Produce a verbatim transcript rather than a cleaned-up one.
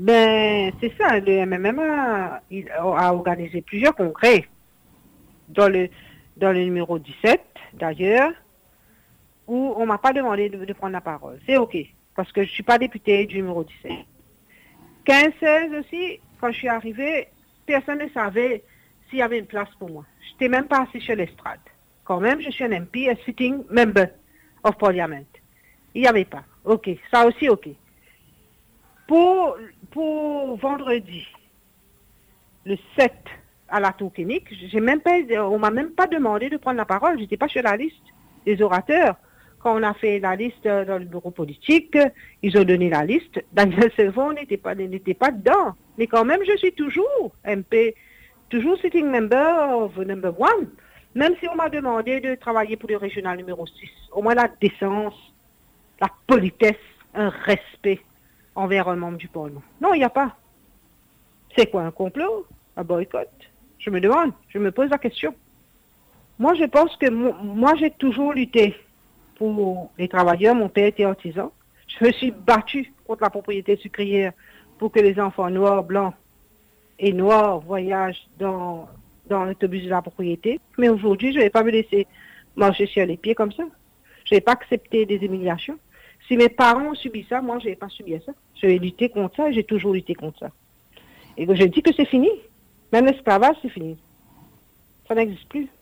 Ben, c'est ça, le M M M a, il a organisé plusieurs congrès dans le, dans le numéro dix-sept, d'ailleurs, où on m'a pas demandé de, de prendre la parole. C'est OK, parce que je suis pas députée du numéro dix-sept. quinze seize aussi, quand je suis arrivée, personne ne savait s'il y avait une place pour moi. Je n'étais même pas assise sur l'estrade. Quand même, je suis un M P, a sitting member of parliament. Il n'y avait pas. OK, ça aussi OK. Pour, pour vendredi, le sept à la tour clinique, j'ai même pas, on m'a même pas demandé de prendre la parole. Je n'étais pas sur la liste des orateurs. Quand on a fait la liste dans le bureau politique, ils ont donné la liste. Daniel Selvon n'était pas, n'était pas dedans. Mais quand même, je suis toujours M P, toujours sitting member of number one. Même si on m'a demandé de travailler pour le régional numéro six. Au moins la décence, la politesse, un respect envers un membre du Parlement. Non, il n'y a pas. C'est quoi un complot? Un boycott? Je me demande, je me pose la question. Moi, je pense que moi, j'ai toujours lutté pour les travailleurs. Mon père était artisan. Je me suis battue contre la propriété sucrière pour que les enfants noirs, blancs et noirs voyagent dans, dans l'autobus de la propriété. Mais aujourd'hui, je ne vais pas me laisser marcher sur les pieds comme ça. Je ne vais pas accepter des humiliations. Si mes parents ont subi ça, moi, je n'ai pas subi ça. Je vais lutter contre ça et j'ai toujours lutté contre ça. Et je dis que c'est fini. Même l'esclavage, c'est fini. Ça n'existe plus.